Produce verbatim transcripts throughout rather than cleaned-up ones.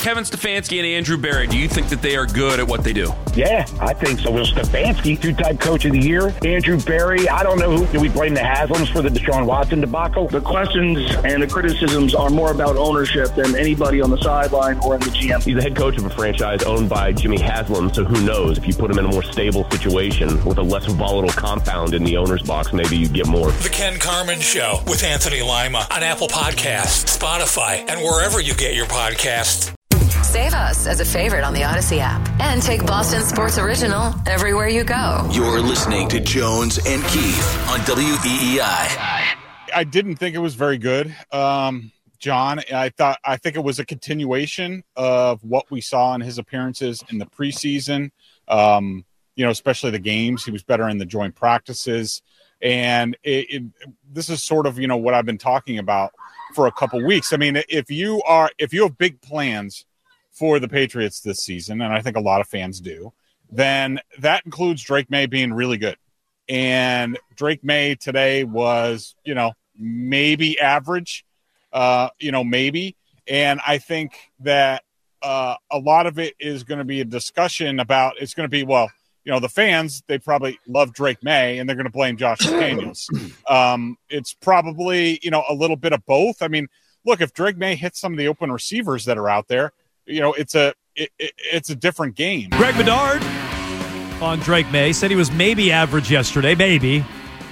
Kevin Stefanski and Andrew Berry, do you think that they are good at what they do? Yeah, I think so. Well, Stefanski, two-time coach of the year. Andrew Berry, I don't know who. Do we blame the Haslams for the Deshaun Watson debacle? The questions and the criticisms are more about ownership than anybody on the sideline or in the G M. He's the head coach of a franchise owned by Jimmy Haslam, so who knows? If you put him in a more stable situation with a less volatile compound in the owner's box, maybe you get more. The Ken Carman Show with Anthony Lima on Apple Podcasts, Spotify, and wherever you get your podcasts. Save us as a favorite on the Odyssey app and take Boston Sports Original everywhere you go. You're listening to Jones and Keith on W E E I. I didn't think it was very good, um, John. I thought I think it was a continuation of what we saw in his appearances in the preseason. Um, you know, especially the games. He was better in the joint practices, and it, it, this is sort of you know what I've been talking about for a couple weeks. I mean, if you are if you have big plans for the Patriots this season, and I think a lot of fans do, then that includes Drake May being really good. And Drake May today was, you know, maybe average, uh, you know, maybe. And I think that uh, a lot of it is going to be a discussion about, it's going to be, well, you know, the fans, they probably love Drake May, and they're going to blame Josh McDaniels. um, it's probably, you know, a little bit of both. I mean, look, if Drake May hits some of the open receivers that are out there, you know, it's a it, it, it's a different game. Greg Bedard on Drake May said he was maybe average yesterday. Maybe.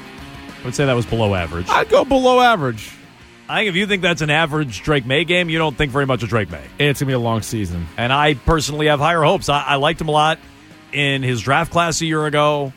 I would say that was below average. I'd go below average. I think if you think that's an average Drake May game, you don't think very much of Drake May. It's going to be a long season. And I personally have higher hopes. I, I liked him a lot in his draft class a year ago.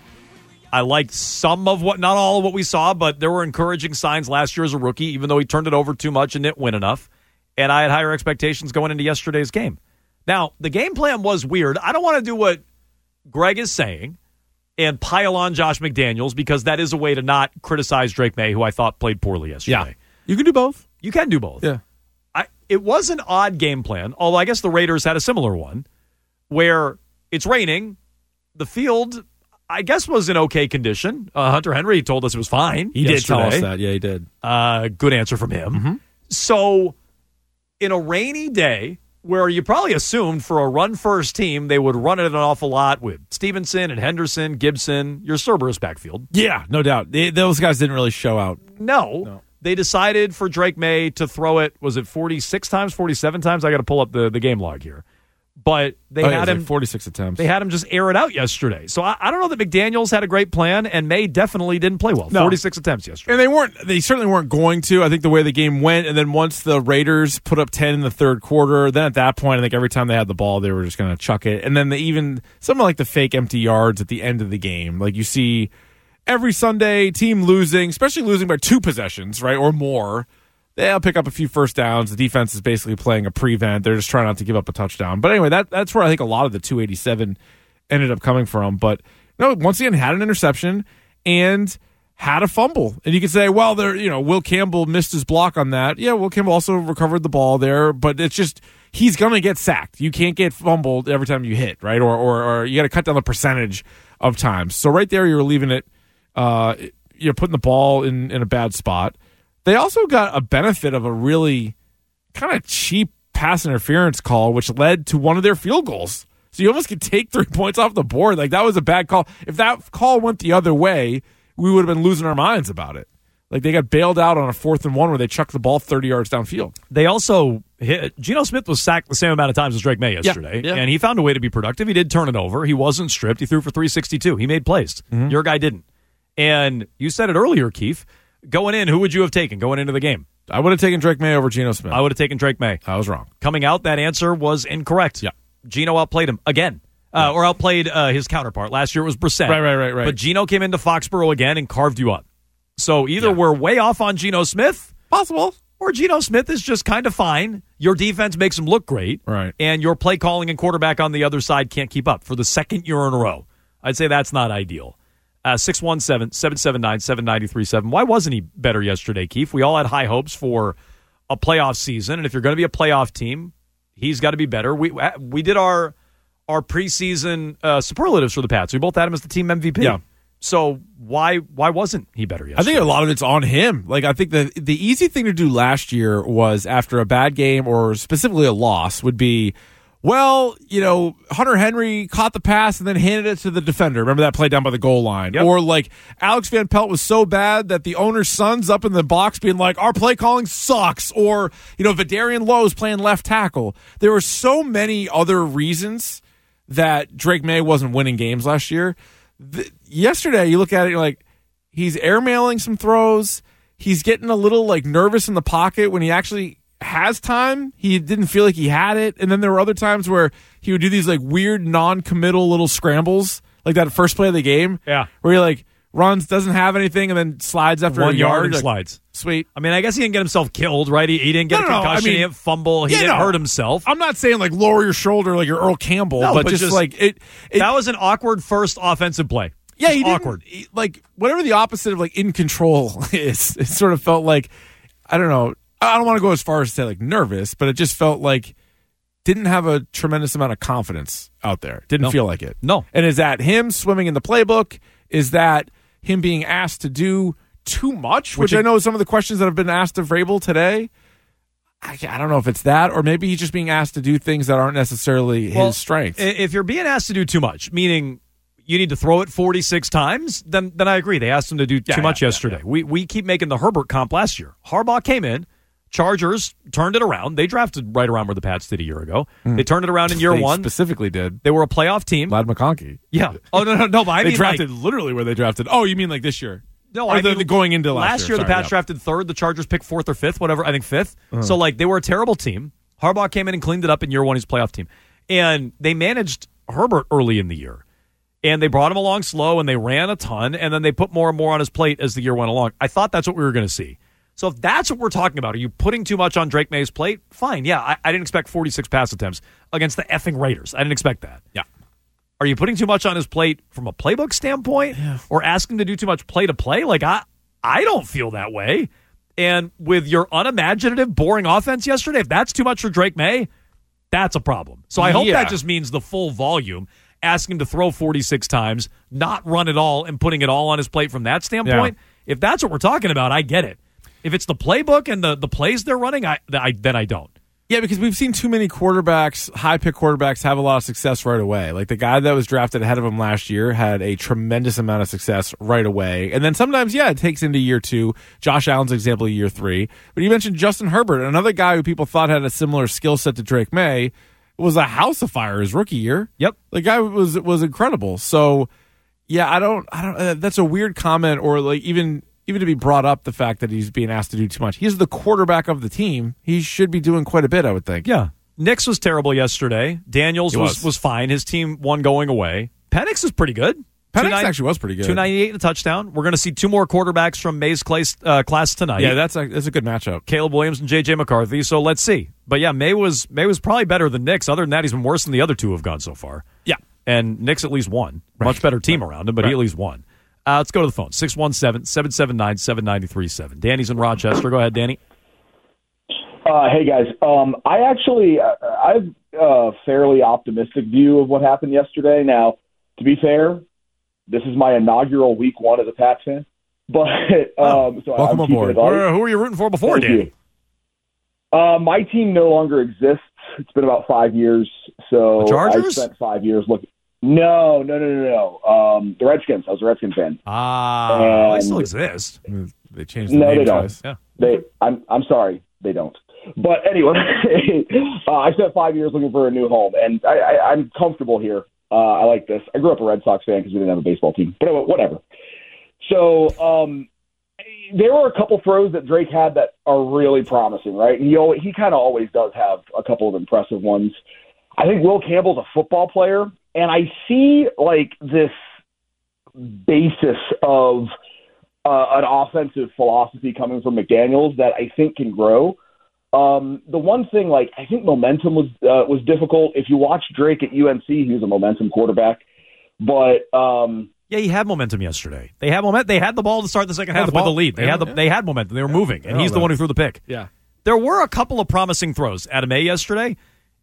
I liked some of what, not all of what we saw, but there were encouraging signs last year as a rookie, even though he turned it over too much and didn't win enough. And I had higher expectations going into yesterday's game. Now, the game plan was weird. I don't want to do what Greg is saying and pile on Josh McDaniels, because that is a way to not criticize Drake May, who I thought played poorly yesterday. Yeah. You can do both. You can do both. Yeah. I, it was an odd game plan, although I guess the Raiders had a similar one, where it's raining. The field, I guess, was in okay condition. Uh, Hunter Henry told us it was fine. He yesterday. did tell us that. Yeah, he did. Uh, good answer from him. Mm-hmm. So, in a rainy day, where you probably assumed for a run-first team they would run it an awful lot with Stevenson and Henderson, Gibson, your Cerberus backfield. Yeah, no doubt. They, those guys didn't really show out. No. no. They decided for Drake May to throw it, was it forty-six times, forty-seven times? I got to pull up the, the game log here. But they oh, had yeah, him like forty-six attempts. They had him just air it out yesterday. So I, I don't know that McDaniels had a great plan, and May definitely didn't play well. No. forty-six attempts yesterday. And they weren't they certainly weren't going to. I think the way the game went, and then once the Raiders put up ten in the third quarter, then at that point I think every time they had the ball they were just going to chuck it. And then they even something like the fake empty yards at the end of the game. Like you see every Sunday, team losing, especially losing by two possessions, right, or more. They'll pick up a few first downs. The defense is basically playing a prevent. They're just trying not to give up a touchdown. But anyway, that that's where I think a lot of the two eighty-seven ended up coming from. But no, once again, had an interception and had a fumble. And you could say, well, there, you know, Will Campbell missed his block on that. Yeah, Will Campbell also recovered the ball there, but it's just he's going to get sacked. You can't get fumbled every time you hit, right? Or or, or you got to cut down the percentage of times. So right there, you're leaving it. Uh, you're putting the ball in in a bad spot. They also got a benefit of a really kind of cheap pass interference call, which led to one of their field goals. So you almost could take three points off the board. Like, that was a bad call. If that call went the other way, we would have been losing our minds about it. Like, they got bailed out on a fourth and one where they chucked the ball thirty yards downfield. They also hit, Geno Smith was sacked the same amount of times as Drake May yesterday, yeah, yeah. and he found a way to be productive. He did turn it over. He wasn't stripped. He threw for three sixty-two. He made plays. Mm-hmm. Your guy didn't. And you said it earlier, Keith. Going in, who would you have taken going into the game? I would have taken Drake May over Geno Smith. I would have taken Drake May. I was wrong. Coming out, that answer was incorrect. Yeah. Geno outplayed him again, uh, yeah. or outplayed uh, his counterpart. Last year it was Brissett. Right, right, right, right. But Geno came into Foxborough again and carved you up. So either yeah. we're way off on Geno Smith, possible, or Geno Smith is just kind of fine. Your defense makes him look great, right? And your play calling and quarterback on the other side can't keep up for the second year in a row. I'd say that's not ideal. Uh, six one seven, seven seven nine, seven nine three seven. Why wasn't he better yesterday, Keith? We all had high hopes for a playoff season, and if you're going to be a playoff team, he's got to be better. We we did our our preseason uh, superlatives for the Pats. We both had him as the team M V P. Yeah. So why why wasn't he better yesterday? I think a lot of it's on him. Like, I think the the easy thing to do last year was after a bad game or specifically a loss would be, well, you know, Hunter Henry caught the pass and then handed it to the defender. Remember that play down by the goal line? Yep. Or like Alex Van Pelt was so bad that the owner's son's up in the box being like, our play calling sucks. Or, you know, Vidarian Lowe's playing left tackle. There were so many other reasons that Drake May wasn't winning games last year. The, yesterday, you look at it, you're like, he's airmailing some throws. He's getting a little like nervous in the pocket when he actually has time. He didn't feel like he had it. And then there were other times where he would do these like weird non-committal little scrambles, like that first play of the game. Yeah. Where he like runs, doesn't have anything, and then slides after One a yard yard. and like, slides. Sweet. I mean, I guess he didn't get himself killed, right? He, he didn't get No, a no, no. concussion. I mean, he didn't fumble. He yeah, didn't no. hurt himself. I'm not saying like lower your shoulder like you're Earl Campbell, No, but, but just, just- like it, it. That was an awkward first offensive play. Yeah, Just he didn't- awkward. he- like whatever the opposite of like in control is. It sort of felt like, I don't know. I don't want to go as far as to say like nervous, but it just felt like didn't have a tremendous amount of confidence out there. Didn't No. feel like it. No. And is that him swimming in the playbook? Is that him being asked to do too much? Which, Which I it- know is some of the questions that have been asked of Vrabel today. I, I don't know if it's that, or maybe he's just being asked to do things that aren't necessarily Well, his strengths. i- If you're being asked to do too much, meaning you need to throw it forty-six times, then then I agree. They asked him to do Yeah, too much yeah, yesterday. yeah, yeah. We we keep making the Herbert comp last year. Harbaugh came in, Chargers turned it around. They drafted right around where the Pats did a year ago. They turned it around in year They one. specifically did. They were a playoff team. Lad McConkey. Yeah. Oh no no no. But I they mean, drafted like, literally where they drafted. Oh, you mean like this year? No, Or I the, mean, the going into last, last year. Sorry, the Pats yeah. drafted third. The Chargers picked fourth or fifth, whatever. I think fifth. So like they were a terrible team. Harbaugh came in and cleaned it up in year one. His playoff team, and they managed Herbert early in the year, and they brought him along slow, and they ran a ton, and then they put more and more on his plate as the year went along. I thought that's what we were going to see. So if that's what we're talking about, are you putting too much on Drake May's plate? Fine, yeah. I, I didn't expect forty-six pass attempts against the effing Raiders. I didn't expect that. Yeah. Are you putting too much on his plate from a playbook standpoint, or asking to do too much play to play? Like I, I don't feel that way. And with your unimaginative, boring offense yesterday, if that's too much for Drake May, that's a problem. So I hope Yeah. that just means the full volume. Asking him to throw forty-six times, not run it all, and putting it all on his plate from that standpoint. If that's what we're talking about, I get it. If it's the playbook and the, the plays they're running, I, I then I don't. Yeah, because we've seen too many quarterbacks, high-pick quarterbacks, have a lot of success right away. Like the guy that was drafted ahead of him last year had a tremendous amount of success right away. And then sometimes, yeah, it takes into year two. Josh Allen's example, year three. But you mentioned Justin Herbert, another guy who people thought had a similar skill set to Drake May, was a house of fire his rookie year. Yep. The guy was was incredible. So, yeah, I don't, I don't, uh, that's a weird comment, or like even... Even to be brought up the fact that he's being asked to do too much. He's the quarterback of the team. He should be doing quite a bit, I would think. Yeah. Nix was terrible yesterday. Daniels He was, was. was fine. His team won going away. Penix is pretty good. Penix two ninety actually was pretty good. two ninety-eight and a touchdown. We're going to see two more quarterbacks from May's class, uh, class tonight. Yeah, that's a, that's a good matchup. Caleb Williams and J J McCarthy. So let's see. But yeah, May was May was probably better than Nix. Other than that, he's been worse than the other two who have gone so far. Yeah. And Nix at least won. Right. Much better team around him, but he Right. at least won. Uh, let's go to the phone. six one seven, seven seven nine, seven nine three seven. Danny's in Rochester. Go ahead, Danny. Uh, hey, guys. Um, I actually uh, I have a fairly optimistic view of what happened yesterday. Now, to be fair, this is my inaugural week one as a Pats fan. But um, so Welcome I'm keeping aboard. it light. Who were you rooting for before, Thank Danny? you. Uh, my team no longer exists. It's been about five years. So The Chargers? I spent five years looking. No, no, no, no, no. Um, the Redskins. I was a Redskins fan. Ah, well, they And- still exist. They changed the No, name they don't. twice. Yeah. They, I'm, I'm sorry, they don't. But anyway, uh, I spent five years looking for a new home, and I, I, I'm comfortable here. Uh, I like this. I grew up a Red Sox fan because we didn't have a baseball team, but whatever. So um, there were a couple throws that Drake had that are really promising, right? He always, he kind of always does have a couple of impressive ones. I think Will Campbell's a football player, and I see like this basis of uh, an offensive philosophy coming from McDaniels that I think can grow. Um, the one thing, like, I think momentum was uh, was difficult. If you watch Drake at U N C, he was a momentum quarterback. But um, Yeah, he had momentum yesterday. They had moment. They had the ball to start the second half the with ball. the lead. They Yeah, had the, yeah. they had momentum. They were moving, and I he's know the that. one who threw the pick. Yeah. There were a couple of promising throws out of May yesterday.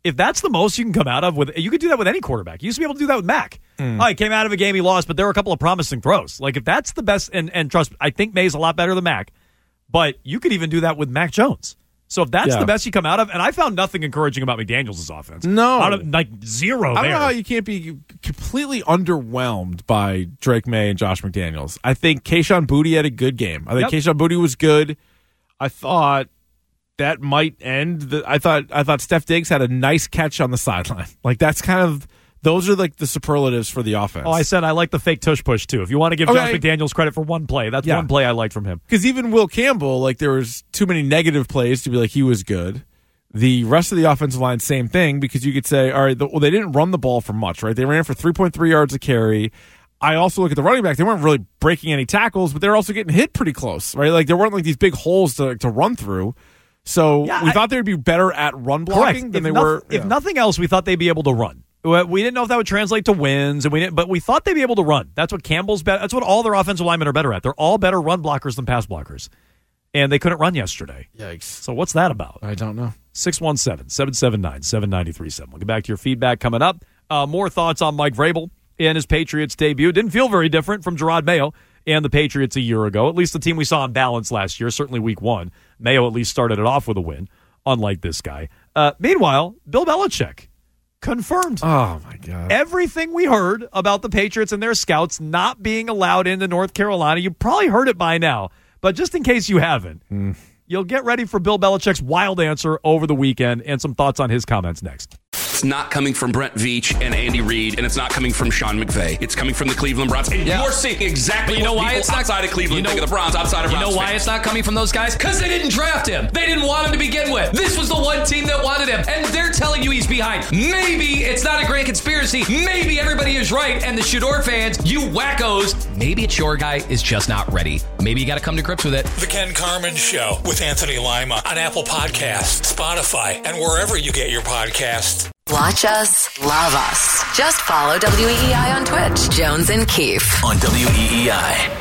if that's the most you can come out of with, you could do that with any quarterback. You used to be able to do that with Mac. Mm. Oh, he came out of a game he lost, but there were a couple of promising throws. Like if that's the best, and, and trust, I think May's a lot better than Mac, but you could even do that with Mac Jones. So if that's yeah. the best you come out of, and I found nothing encouraging about McDaniels' offense. No. Out of, like zero I there. don't know how you can't be completely underwhelmed by Drake May and Josh McDaniels. I think Kayshon Boutte had a good game. I think yep. Kayshon Boutte was good. I thought that might end. The, I thought I thought Steph Diggs had a nice catch on the sideline. Like that's kind of those are like the superlatives for the offense. Oh, I said I like the fake tush push too. If you want to give okay. Josh McDaniels credit for one play, that's yeah. one play I liked from him. Because even Will Campbell, like there was too many negative plays to be like he was good. The rest of the offensive line, same thing. Because you could say, all right, the, well they didn't run the ball for much, right? They ran for three point three yards a carry. I also look at the running back. They weren't really breaking any tackles, but they were also getting hit pretty close, right? Like there weren't like these big holes to to run through. So yeah, we I, thought they would be better at run blocking correct. than if they no, were. If yeah. nothing else, we thought they'd be able to run. We didn't know if that would translate to wins, and we didn't, but we thought they'd be able to run. That's what Campbell's better. That's what all their offensive linemen are better at. They're all better run blockers than pass blockers, and they couldn't run yesterday. Yikes! So what's that about? I don't know. six one seven, seven seven nine, seven nine three seven. We'll get back to your feedback coming up. Uh, more thoughts on Mike Vrabel in his Patriots debut. Didn't feel very different from Gerard Mayo and the Patriots a year ago. At least the team we saw in balance last year, certainly week one. Mayo at least started it off with a win, unlike this guy. Uh, meanwhile, Bill Belichick confirmed. Oh, my God. Everything we heard about the Patriots and their scouts not being allowed into North Carolina, you probably heard it by now. But just in case you haven't, mm. you'll get ready for Bill Belichick's wild answer over the weekend and some thoughts on his comments next. It's not coming from Brent Veach and Andy Reid, and it's not coming from Sean McVay. It's coming from the Cleveland Browns. And yeah. you're seeing exactly you know what why people it's not, outside of Cleveland you know, think of the Browns, outside of You Browns know why fans. it's not coming from those guys? Because they didn't draft him. They didn't want him to begin with. This was the one team that wanted him, and they're telling you he's behind. Maybe it's not a great conspiracy. Maybe everybody is right, and the Shador fans, you wackos, maybe it's your guy is just not ready. Maybe you got to come to grips with it. The Ken Carman Show with Anthony Lima on Apple Podcasts, Spotify, and wherever you get your podcasts. Watch us, love us. Just follow W E E I on Twitch. Jones and Keefe on W E E I.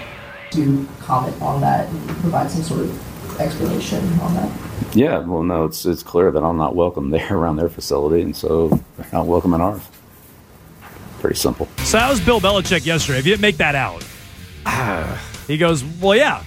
To comment on that and provide some sort of explanation on that. Yeah, well, no, it's it's clear that I'm not welcome there around their facility, and so they're not welcome in ours. Pretty simple. So that was Bill Belichick yesterday. If you didn't make that out, he goes, well, yeah,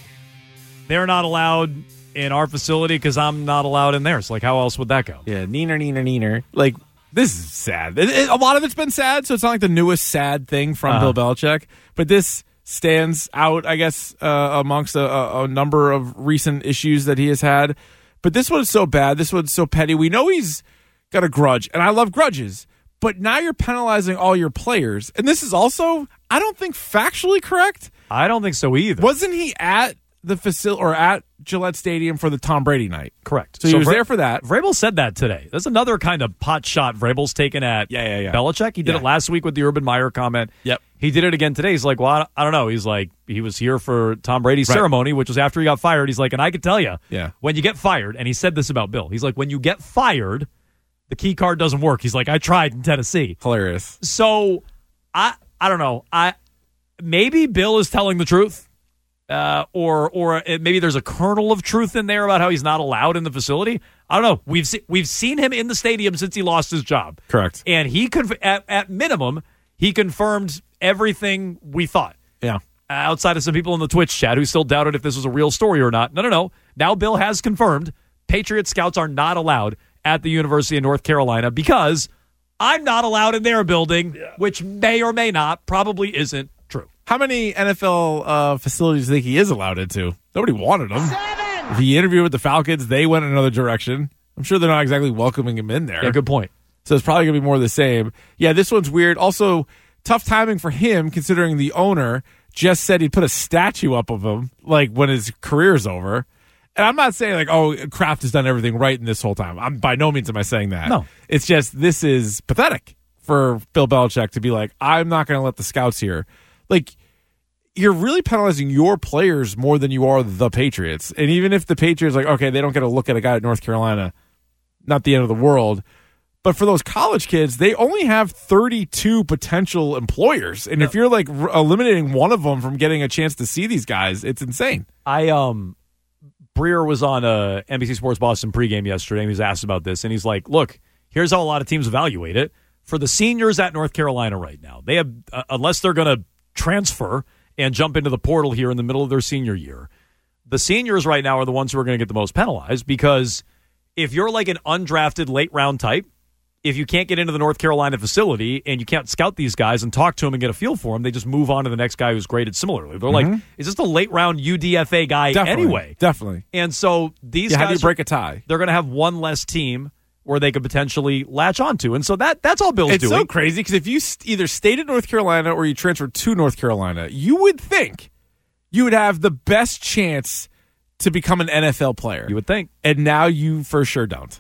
they're not allowed in our facility because I'm not allowed in theirs. Like, how else would that go? Yeah, neener, neener, neener. Like, this is sad. It, it, a lot of it's been sad, so it's not like the newest sad thing from uh-huh. Bill Belichick. But this stands out, I guess, uh, amongst a, a, a number of recent issues that he has had. But this one is so bad. This one's so petty. We know he's got a grudge, and I love grudges. But now you're penalizing all your players. And this is also, I don't think, factually correct. I don't think so either. Wasn't he at the facility or at Gillette Stadium for the Tom Brady night? Correct. So, so he was Vra- there for that. Vrabel said that today. That's another kind of pot shot Vrabel's taken at yeah, yeah, yeah. Belichick. He did yeah. it last week with the Urban Meyer comment. Yep. He did it again today. He's like, well, I don't know. He's like, he was here for Tom Brady's right. ceremony, which was after he got fired. He's like, and I could tell you, yeah. when you get fired, and he said this about Bill, he's like, when you get fired, the key card doesn't work. He's like, I tried in Tennessee. Hilarious. So, I I don't know. I maybe Bill is telling the truth. Uh, or or it, maybe there's a kernel of truth in there about how he's not allowed in the facility. I don't know. We've se- we've seen him in the stadium since he lost his job. Correct. And he conf- at, at minimum he confirmed everything we thought. Yeah. Uh, outside of some people in the Twitch chat who still doubted if this was a real story or not. No, no, no. Now Bill has confirmed Patriot scouts are not allowed at the University of North Carolina because I'm not allowed in their building, yeah. which may or may not, probably isn't true. How many N F L uh, facilities do you think he is allowed into? Nobody wanted him. Seven! If he interviewed with the Falcons, they went in another direction. I'm sure they're not exactly welcoming him in there. Yeah, good point. So it's probably going to be more of the same. Yeah, this one's weird. Also, tough timing for him considering the owner just said he'd put a statue up of him like when his career's over. And I'm not saying like, oh, Kraft has done everything right in this whole time. I'm by no means am I saying that. No. It's just this is pathetic for Bill Belichick to be like, I'm not going to let the scouts here. Like, you're really penalizing your players more than you are the Patriots. And even if the Patriots like, okay, they don't get to look at a guy at North Carolina, not the end of the world. But for those college kids, they only have thirty-two potential employers. And no. if you're like r- eliminating one of them from getting a chance to see these guys, it's insane. I, um, Breer was on uh, N B C Sports Boston pregame yesterday, and he was asked about this. And he's like, look, here's how a lot of teams evaluate it. For the seniors at North Carolina right now, they have, uh, unless they're going to transfer and jump into the portal here in the middle of their senior year, the seniors right now are the ones who are going to get the most penalized, because if you're like an undrafted late round type, if you can't get into the North Carolina facility and you can't scout these guys and talk to them and get a feel for them, they just move on to the next guy who's graded similarly. They're Mm-hmm. like, is this a late round U D F A guy Definitely, anyway? Definitely. And so these yeah, guys, how do you break a tie? They're going to have one less team where they could potentially latch onto. And so that that's all Bill's it's doing. so crazy because if you st- either stayed at North Carolina or you transferred to North Carolina, you would think you would have the best chance to become an N F L player. You would think. And now you for sure don't.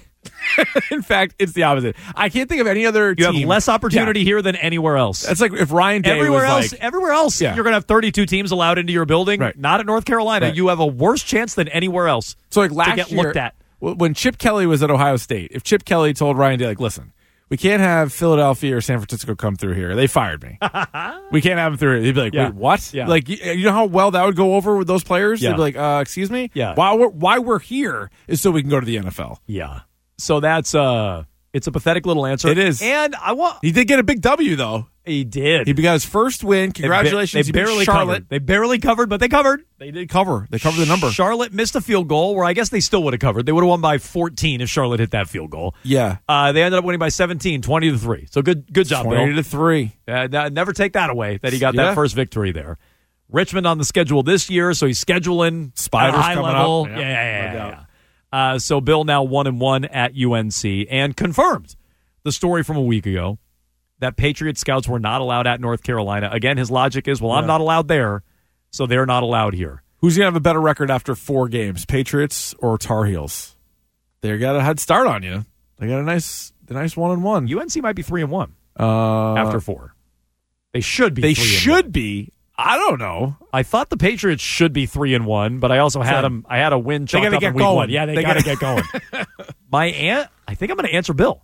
In fact, it's the opposite. I can't think of any other You team. have less opportunity Yeah. here than anywhere else. That's like if Ryan Day everywhere was else, like, everywhere else, Yeah. you're going to have thirty-two teams allowed into your building. Right. Not at North Carolina. Right. You have a worse chance than anywhere else. So like last to get year, looked at. w- when Chip Kelly was at Ohio State, if Chip Kelly told Ryan Day, like, listen, we can't have Philadelphia or San Francisco come through here. They fired me. We can't have them through here. He'd be like, Yeah. wait, what? Yeah. Like, you, you know how well that would go over with those players? Yeah. They'd be like, uh, excuse me? Yeah. Why we're, why we're here is so we can go to the N F L. Yeah. So that's uh it's a pathetic little answer. It is. And I want He did get a big W, though. he did. He got his first win. Congratulations. They, ba- He they beat barely Charlotte. covered. They barely covered, but they covered. They did cover. They covered the number. Charlotte missed a field goal where I guess they still would have covered. They would have won by fourteen if Charlotte hit that field goal. Yeah. Uh, they ended up winning by seventeen, twenty to three. So good good job, twenty Bill. to three. Uh, n- never take that away that he got Yeah. that first victory there. Richmond on the schedule this year, so he's scheduling Spiders at a high coming level. up. Yeah, Yeah, yeah, yeah. no yeah, doubt. yeah. Uh, so Bill now one and one at U N C and confirmed the story from a week ago that Patriot scouts were not allowed at North Carolina. Again, his logic is, well, I'm Yeah. not allowed there, so they're not allowed here. Who's going to have a better record after four games, Patriots or Tar Heels? They got a head start on you. They got a nice, a nice one and one. U N C might be three and one Uh, after four. They should be. they three and should one. be. I don't know. I thought the Patriots should be three and one, but I also had Same. them. I had a win. They chalked gotta up get in week going. one. Yeah, they, They got to gotta- get going. My aunt. I think I'm going to answer Bill.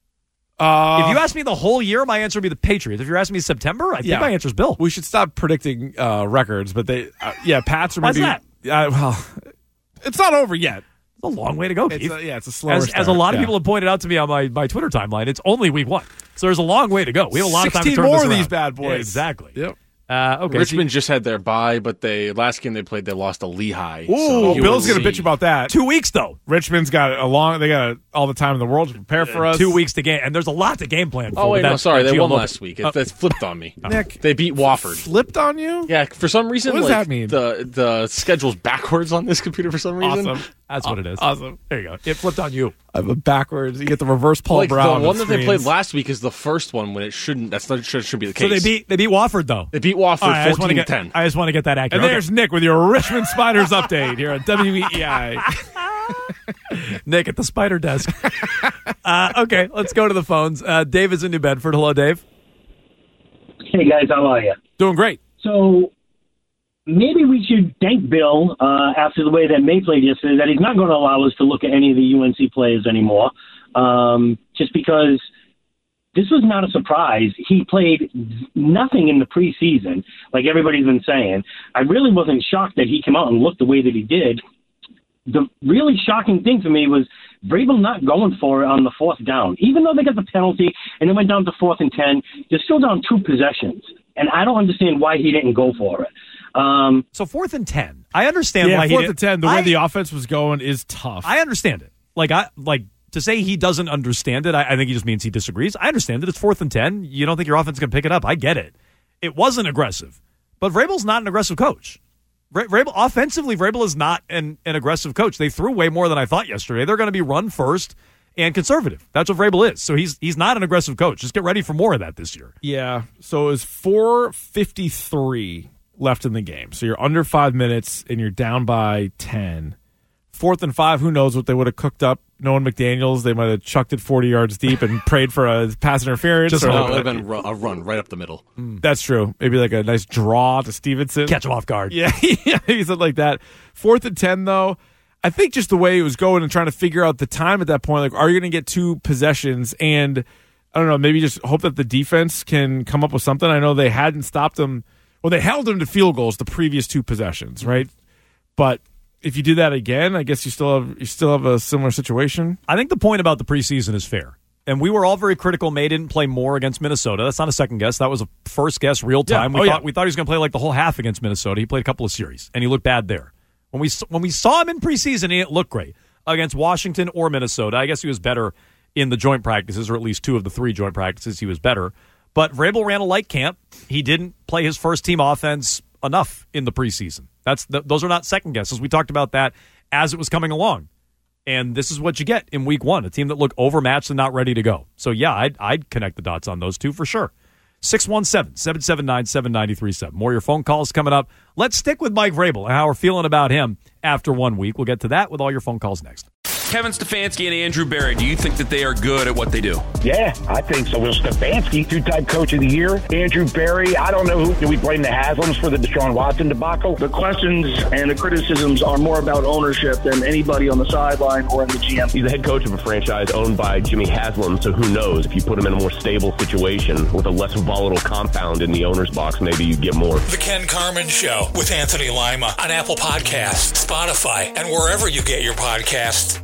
Uh, If you ask me the whole year, my answer would be the Patriots. If you're asking me September, I think Yeah. my answer is Bill. we should stop predicting uh, records, but they, uh, yeah, Pats are Why's maybe. that? Uh, well, it's not over yet. It's a long way to go, It's Keith. a, yeah, it's a slower as, start. as a lot of Yeah. people have pointed out to me on my, my Twitter timeline, it's only week one. So there's a long way to go. We have a lot of time to sixteen turn more this of these around. bad boys. Yeah, exactly. Yep. Uh, okay. Richmond just had their bye, but they last game they played they lost to Lehigh. Ooh, so Bill's U N C going to bitch about that. Two weeks, though. Richmond's got a long. They got all the time in the world to prepare for us. Two weeks to game. And there's a lot to game plan for. Oh wait, with no, that- sorry, that they won geologic- last week. It, Uh, That's flipped on me. Nick, They beat Wofford. flipped on you. Yeah, for some reason, What does like, that mean? The the schedule's backwards on this computer for some reason. Awesome. That's what it is. Awesome. There you go. It flipped on you. I have a backwards. You get the reverse Paul Like Brown. the one that on they played screens. last week is the first one when it shouldn't. That's not should, should be the So case. they beat they beat Wofford, though. They beat All Wofford right, I just wanna fourteen get- ten. I just want to get that accurate. And Okay. there's Nick with your Richmond Spiders update here at W E E I. Nick at the spider desk. uh, okay, let's go to the phones. Uh, Dave is in New Bedford. Hello, Dave. Hey, guys, how are you? Doing great. So maybe we should thank Bill uh, after the way that May played yesterday that he's not going to allow us to look at any of the U N C players anymore, um, just because this was not a surprise. He played nothing in the preseason, like everybody's been saying. I really wasn't shocked that he came out and looked the way that he did. The really shocking thing for me was Vrabel not going for it on the fourth down. Even though they got the penalty and they went down to fourth and ten, they're still down two possessions. And I don't understand why he didn't go for it. Um, So fourth and ten. I understand Yeah, why he fourth did- and ten. The way I- the offense was going is tough. I understand it. Like I like to say he doesn't understand it. I, I think he just means he disagrees. I understand it. It's fourth and ten. You don't think your offense can pick it up. I get it. It wasn't aggressive, but Vrabel's not an aggressive coach. Vra- Vrabel offensively, Vrabel is not an, an aggressive coach. They threw way more than I thought yesterday. They're going to be run first and conservative. That's what Vrabel is. So he's he's not an aggressive coach. Just get ready for more of that this year. Yeah. So it was four fifty-three left in the game. So you're under five minutes and you're down by ten. Fourth and five, who knows what they would have cooked up. Knowing McDaniels, they might have chucked it forty yards deep and prayed for a pass interference. Just or- no, it would have been ru- a run right up the middle. That's true. Maybe like a nice draw to Stevenson. Catch him off guard. Yeah, yeah, maybe something like that. Fourth and ten, though, I think just the way it was going and trying to figure out the time at that point, like, are you going to get two possessions? And I don't know, maybe just hope that the defense can come up with something. I know they hadn't stopped them. Well, they held them to field goals the previous two possessions, right? But if you do that again, I guess you still have you still have a similar situation. I think the point about the preseason is fair. And we were all very critical. May didn't play more against Minnesota. That's not a second guess. That was a first guess, real time. Yeah. We Oh, thought yeah. we thought he was going to play like the whole half against Minnesota. He played a couple of series, and he looked bad there. When we when we saw him in preseason, he didn't look great against Washington or Minnesota. I guess he was better in the joint practices, or at least two of the three joint practices. He was better. But Vrabel ran a light camp. He didn't play his first team offense enough in the preseason. That's th- those are not second guesses. We talked about that as it was coming along. And this is what you get in week one, a team that looked overmatched and not ready to go. So, yeah, I'd, I'd connect the dots on those two for sure. six one seven, seven seven nine, seven nine three seven. More of your phone calls coming up. Let's stick with Mike Vrabel and how we're feeling about him after one week. We'll get to that with all your phone calls next. Kevin Stefanski and Andrew Berry, do you think that they are good at what they do? Yeah, I think so. Will Stefanski, two-time coach of the year. Andrew Berry, I don't know who. Do we blame the Haslams for the Deshaun Watson debacle? The questions and the criticisms are more about ownership than anybody on the sideline or in the G M. He's the head coach of a franchise owned by Jimmy Haslam, so who knows? If you put him in a more stable situation with a less volatile compound in the owner's box, maybe you get more. The Ken Carman Show with Anthony Lima on Apple Podcasts, Spotify, and wherever you get your podcasts.